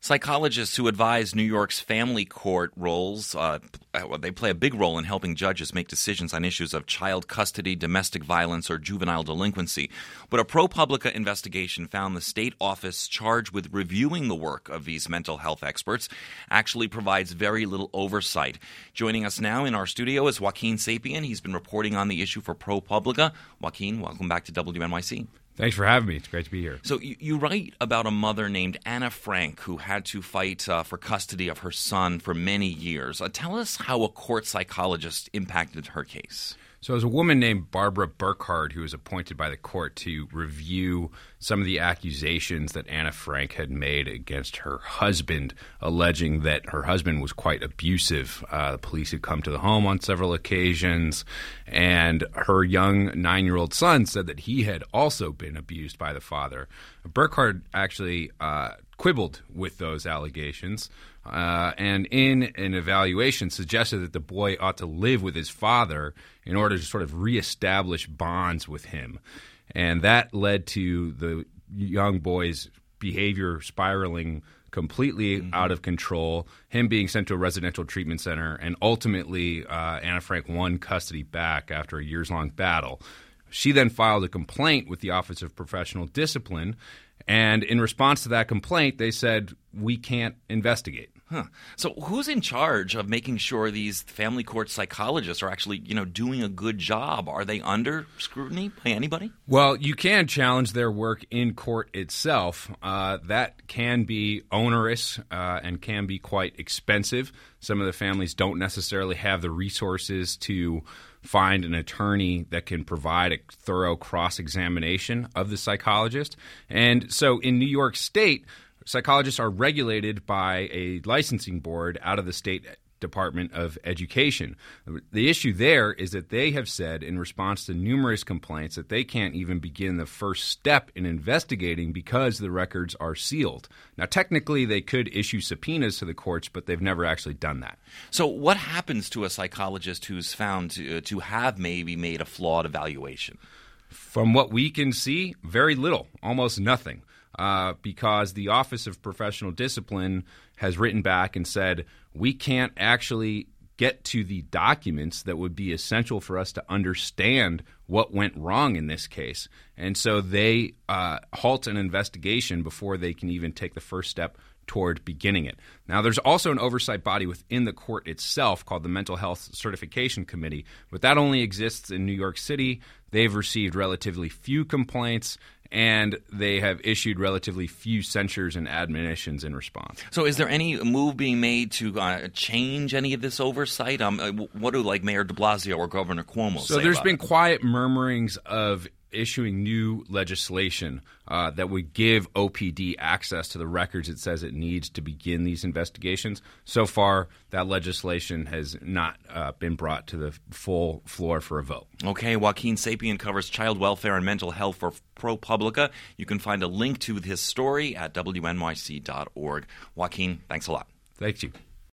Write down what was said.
Psychologists who advise New York's family court roles, they play a big role in helping judges make decisions on issues of child custody, domestic violence, or juvenile delinquency. But a ProPublica investigation found the state office charged with reviewing the work of these mental health experts actually provides very little oversight. Joining us now in our studio is Joaquin Sapien. He's been reporting on the issue for ProPublica. Joaquin, welcome back to WNYC. Thanks for having me. It's great to be here. So you write about a mother named Anna Frank who had to fight for custody of her son for many years. Tell us how a court psychologist impacted her case. So there's a woman named Barbara Burkhardt who was appointed by the court to review some of the accusations that Anna Frank had made against her husband, alleging that her husband was quite abusive. The police had come to the home on several occasions, and her young 9-year-old son said that he had also been abused by the father. Burkhardt actually quibbled with those allegations, and in an evaluation suggested that the boy ought to live with his father in order to sort of reestablish bonds with him. And that led to the young boy's behavior spiraling completely out of control, him being sent to a residential treatment center, and ultimately Anna Frank won custody back after a years-long battle. She then filed a complaint with the Office of Professional Discipline, and in response to that complaint, they said, we can't investigate. So who's in charge of making sure these family court psychologists are actually, doing a good job? Are they under scrutiny by anybody? Well, you can challenge their work in court itself. That can be onerous and can be quite expensive. Some of the families don't necessarily have the resources to find an attorney that can provide a thorough cross-examination of the psychologist. And so in New York State, psychologists are regulated by a licensing board out of the State Department of Education. The issue there is that they have said in response to numerous complaints that they can't even begin the first step in investigating because the records are sealed. Now, technically, they could issue subpoenas to the courts, but they've never actually done that. So what happens to a psychologist who's found to have maybe made a flawed evaluation? From what we can see, very little, almost nothing. Because the Office of Professional Discipline has written back and said, we can't actually get to the documents that would be essential for us to understand what went wrong in this case. And so they halt an investigation before they can even take the first step toward beginning it. Now, there's also an oversight body within the court itself called the Mental Health Certification Committee, but that only exists in New York City. They've received relatively few complaints, and they have issued relatively few censures and admonitions in response. So is there any move being made to change any of this oversight? What do Mayor de Blasio or Governor Cuomo say? So there's been quiet murmurings of issuing new legislation that would give OPD access to the records it says it needs to begin these investigations. So far, that legislation has not been brought to the full floor for a vote. Okay, Joaquin Sapien covers child welfare and mental health for ProPublica. You can find a link to his story at WNYC.org. Joaquin, thanks a lot. Thank you.